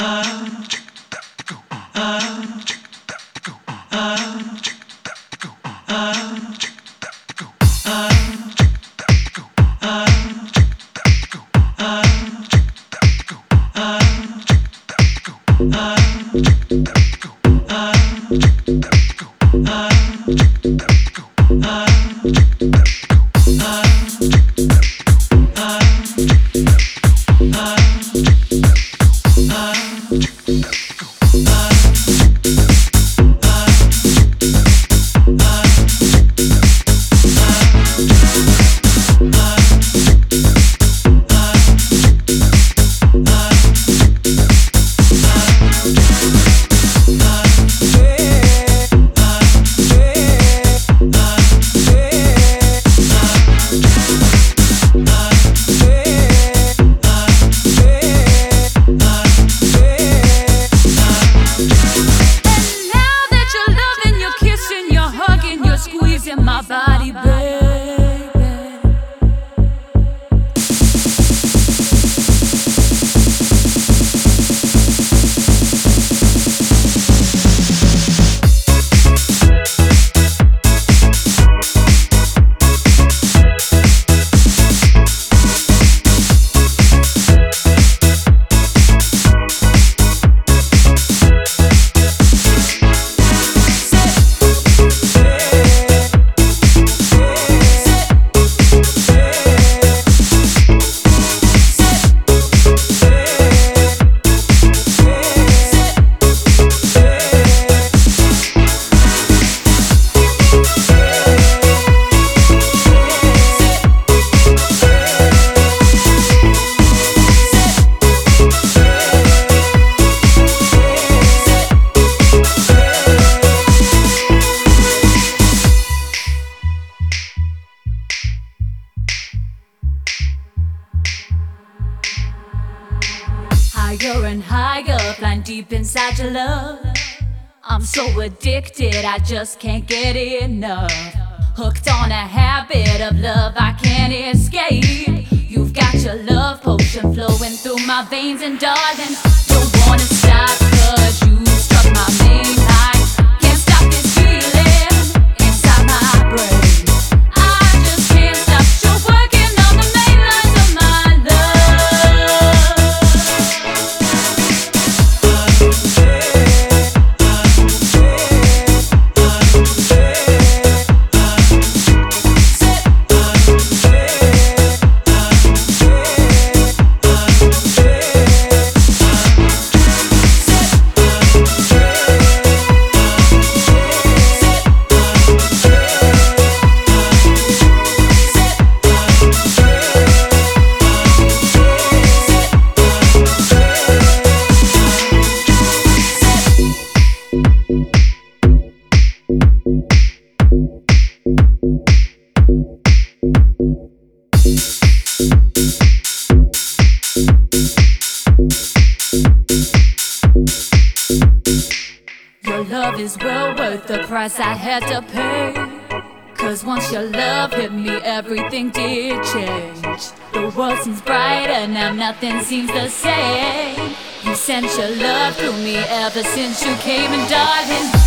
Higher and higher, flying deep inside your love. I'm so addicted, I just can't get enough. Hooked on a habit of love I can't escape. You've got your love potion flowing through my veins, and darling, don't wanna stop, 'cause you struck my main line. Can't stop this feeling inside my brain. I just can't stop, you're working on the main lines of my love. Your love is well worth the price I had to pay. 'Cause once your love hit me, everything did change. The world seems brighter now, nothing seems the same. You sent your love through me ever since you came, and darling,